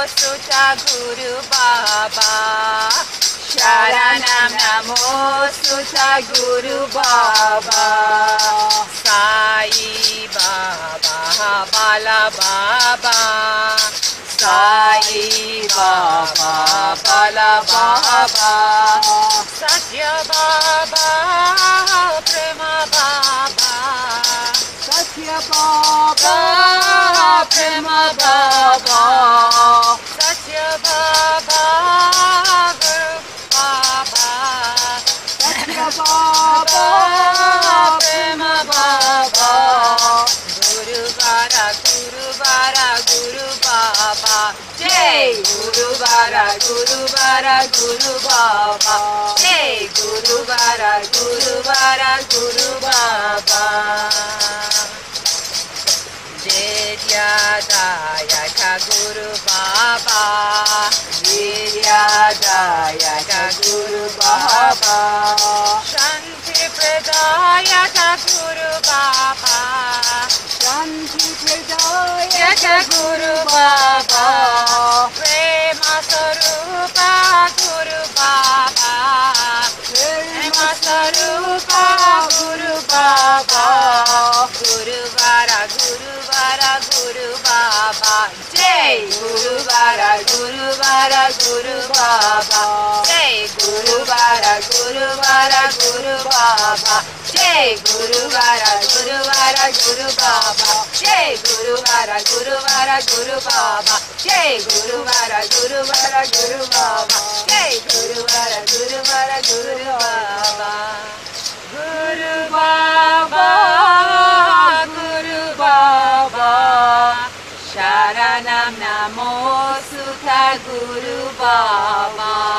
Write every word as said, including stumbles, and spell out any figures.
Sutta Guru Baba. Sharanam Namo Sutta Guru Baba. Sai Baba Bala Baba. Sai Baba Bala Baba. Satya Baba Prema Baba. Satya Baba Prema Baba. Satya Baba Guru Baba. Satya Baba Prema Baba. Guru Vara Guru Vara Guru Baba. Jai Guru Vara Guru Vara Guru Baba. Jai Guru Vara Guru Vara Guru Baba. Vidyadayaka Guru Baba. Vidyadayaka Guru Baba. Shanti Pradayaka Guru Baba. Shanti Pradayaka Guru Baba. Prema Sarupa Guru Baba. Prema Sarupa Guru Baba. Guru Vara Guru Vara Guru Baba. Jai Guru Vara Guru Vara Guru Baba. Jai Guru Vara Guru Vara Guru Baba. Jai Guru Vara Guru Vara Guru Baba. Jai Guru Vara Guru Vara Guru Baba. Jai Guru Vara Guru Vara Guru Baba. Jai Guru Vara Guru Vara Guru Baba. Guru Baba, Guru Baba. Sharanam Namo Sutta Guru Baba.